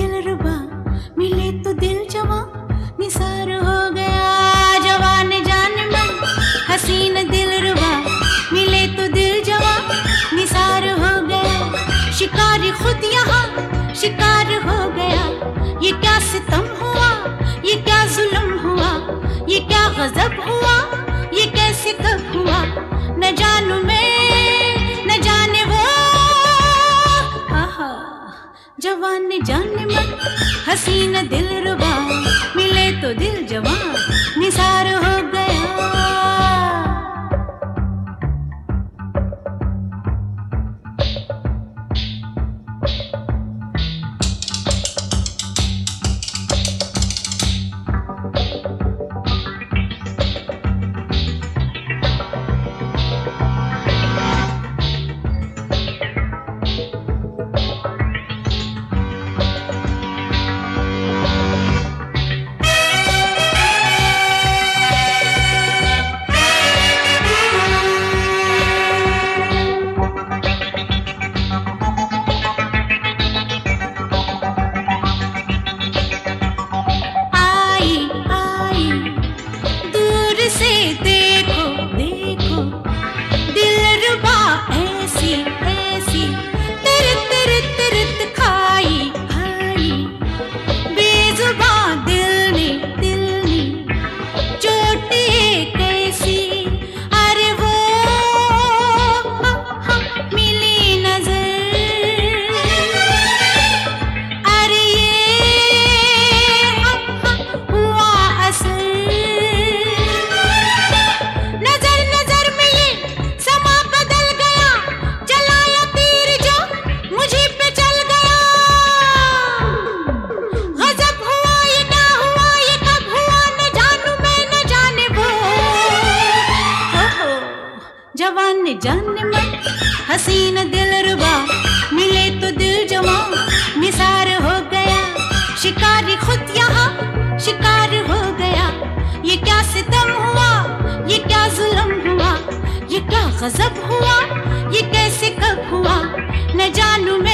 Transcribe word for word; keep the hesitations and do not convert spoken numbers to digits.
दिलरुबा मिले तो दिल जवां निसार हो गया। जवान जान मन हसीन दिलरुबा मिले तो दिल जवां निसार हो गया। शिकार खुद यहाँ शिकार हो गया। ये क्या सितम हुआ, ये क्या जुल्म हुआ, ये क्या गजब हुआ, ये कैसे कब हुआ, न जानू मैं न जाने वो। आहा जवान जान मन हसीन दिलरुबा मिले तो दिल जवां निसार हो गया। जवान जान मन हसीन दिलरुबा मिले तो दिल जवां निसार हो गया। शिकारी खुद यहाँ शिकार हो गया। ये क्या सितम हुआ, ये क्या जुल्म हुआ, ये क्या गजब हुआ, ये कैसे कब हुआ, न जानू मैं